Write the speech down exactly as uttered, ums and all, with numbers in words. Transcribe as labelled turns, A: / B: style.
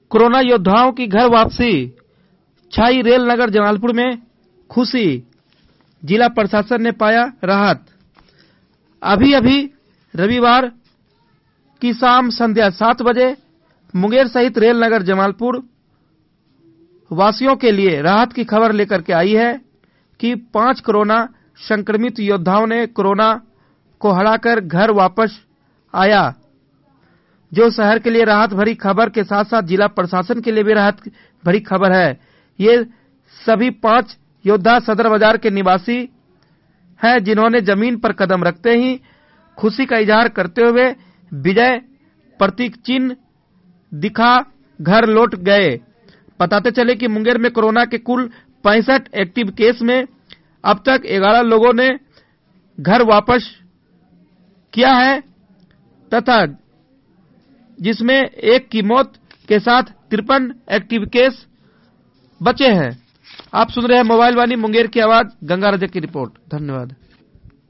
A: Corona योद्धाओं की घर वापसी, छाई रेल नगर जमालपुर में खुशी, जिला प्रशासन ने पाया राहत। अभी अभी रविवार की शाम संध्या सात बजे मुंगेर सहित रेल नगर जमालपुर वासियों के लिए राहत की खबर लेकर के आई है कि पांच कोरोना संक्रमित योद्धाओं ने कोरोना को हराकर घर वापस आया, जो शहर के लिए राहत भरी खबर के साथ साथ जिला प्रशासन के लिए भी राहत भरी खबर है। ये सभी पांच योद्धा सदर बाजार के निवासी हैं, जिन्होंने जमीन पर कदम रखते ही खुशी का इजहार करते हुए विजय प्रतीक चिन्ह दिखा घर लौट गए। बताते चले कि मुंगेर में कोरोना के कुल पैंसठ एक्टिव केस में अब तक ग्यारह लोगों ने घर वापस किया है तथा जिसमें एक की मौत के साथ तिरपन एक्टिव केस बचे हैं। आप सुन रहे हैं मोबाइल वाणी मुंगेर की आवाज, गंगा रजक की रिपोर्ट। धन्यवाद।